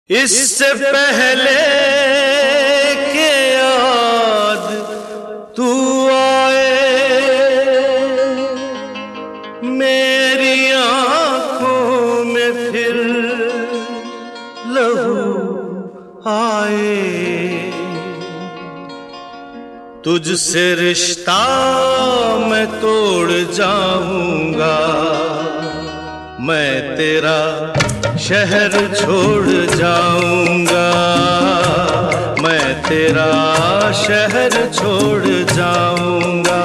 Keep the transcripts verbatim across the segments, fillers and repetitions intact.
इससे पहले के याद तू आए, मेरी आंखों में फिर लहू आए। तुझसे रिश्ता मैं तोड़ जाऊंगा, मैं तेरा शहर छोड़ जाऊंगा, मैं तेरा शहर छोड़ जाऊंगा।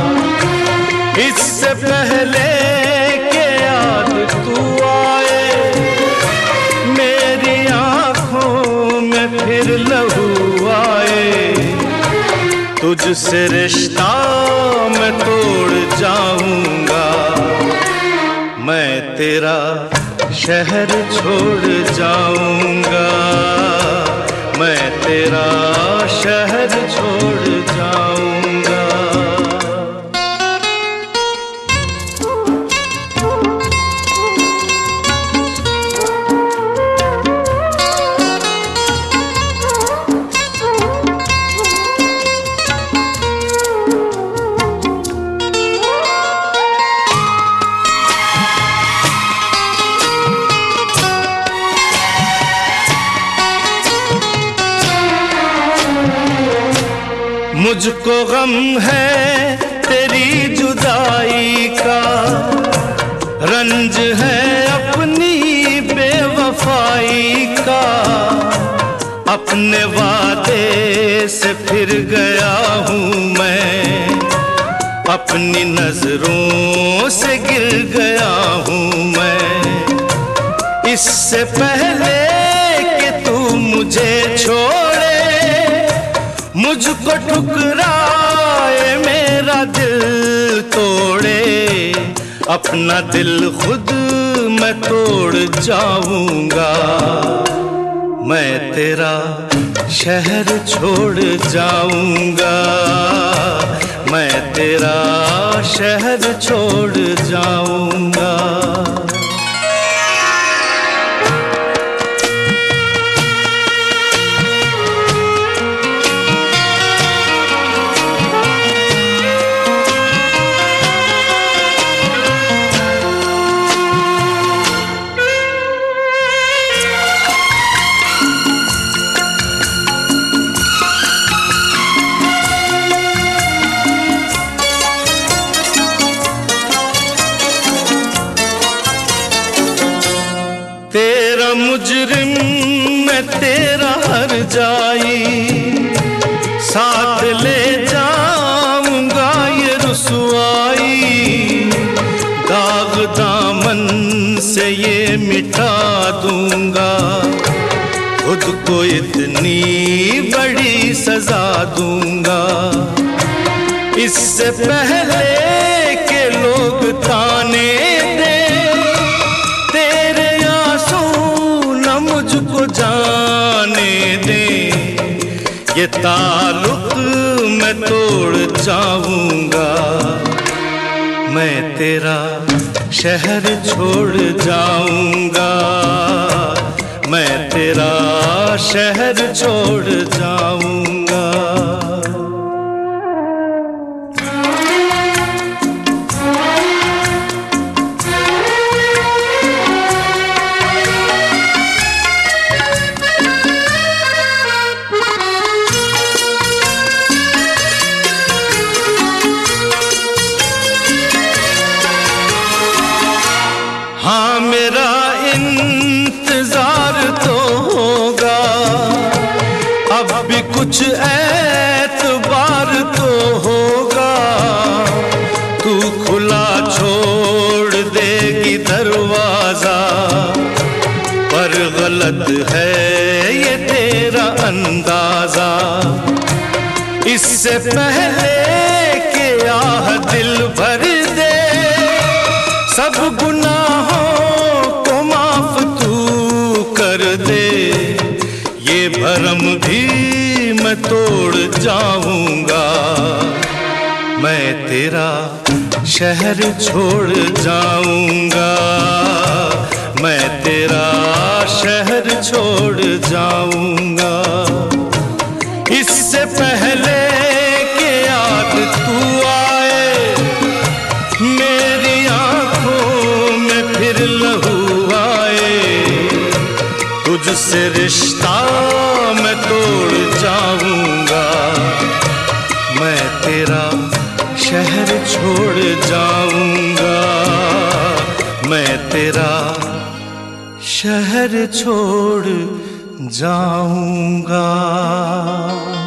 इससे पहले के याद तू आए, मेरी आंखों में फिर लहू आए। तुझसे रिश्ता मैं तोड़ जाऊंगा, मैं तेरा शहर छोड़ जाऊंगा, मैं तेरा शहर छोड़ जाऊंगा। मुझको गम है तेरी जुदाई का, रंज है अपनी बेवफाई का। अपने वादे से फिर गया हूँ मैं, अपनी नजरों से गिर गया हूँ मैं। इससे पहले कि तू मुझे छोड़े, मुझको ठुकराए, मेरा दिल तोड़े, अपना दिल खुद मैं तोड़ जाऊंगा। मैं तेरा शहर छोड़ जाऊंगा, मैं तेरा शहर छोड़ जाऊंगा। तेरा मुजरिम मैं तेरा हर जाई, साथ ले जाऊंगा ये रुसवाई। दाग दामन से ये मिटा दूंगा, खुद को इतनी बड़ी सजा दूंगा। इससे पहले के लोग ताने दे, मुझको जाने दे, ये ताल्लुक मैं तोड़ जाऊंगा। मैं तेरा शहर छोड़ जाऊंगा, मैं तेरा शहर छोड़ जाऊंगा। हाँ मेरा इंतजार तो होगा, अब भी कुछ एतबार तो होगा। तू खुला छोड़ देगी दरवाजा, पर गलत है ये तेरा अंदाजा। इससे पहले के आह दिल भर दे, सब गुनाहों को माफ तू कर दे। ये भरम भी मैं तोड़ जाऊंगा, मैं तेरा शहर छोड़ जाऊंगा, मैं तेरा शहर छोड़ जाऊंगा। इससे पहले कि याद तू आए, मेरी आंखों में फिर लहू आए, तुझसे रिश्ता मैं तोड़ जाऊंगा। मैं तेरा शहर छोड़ जाऊंगा, मैं तेरा शहर छोड़ जाऊंगा।